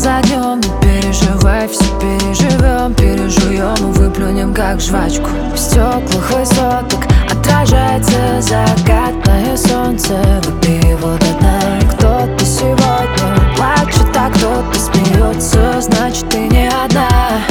за днем. Не переживай, все переживем, пережуем и выплюнем как жвачку. В стеклах высоток отражается закатное солнце. Выпей его до дна. Кто-то сегодня плачет, а кто-то смеется, значит ты не одна.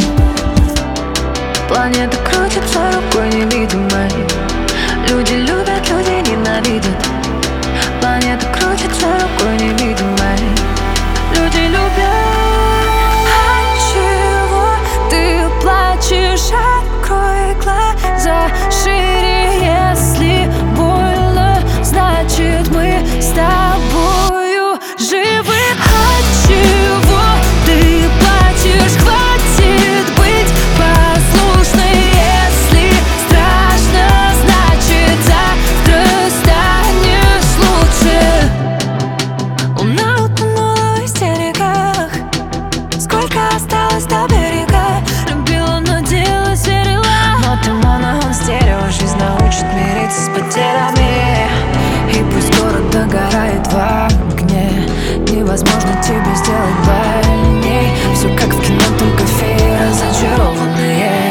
Планета крутится рукой невидимой. Люди любят, люди ненавидят. Планета крутится рукой невидимой. Люди любят. Отчего ты плачешь? Открой глаза шире. Если больно, значит мы с тобою живы. Отчего ты плачешь? Хватит быть послушной. Если страшно, значит завтра станет лучше. Луна утонула в истериках. Сколько осталось до берега? Любила, надеялась, верила. Но ты моно, он стерео. Жизнь научит мириться с потерями. И пусть город догорает в огне, невозможно тебе сделать больней. Все как в кино, только феи разочарованные.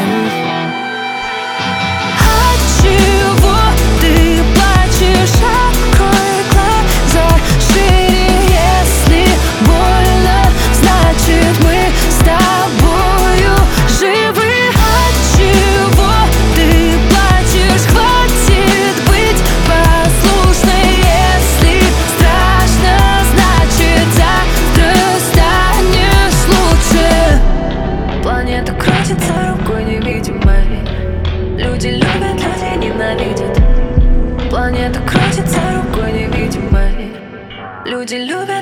Отчего ты плачешь? Открой глаза шире. Если больно, значит мы с тобою живы. Отчего ты плачешь? Хватит быть послушной. Если страшно, значит завтра станет лучше. Планета крутится рукой невидимой. Люди любят, люди ненавидят. Планета крутится рукой невидимой. Люди любят.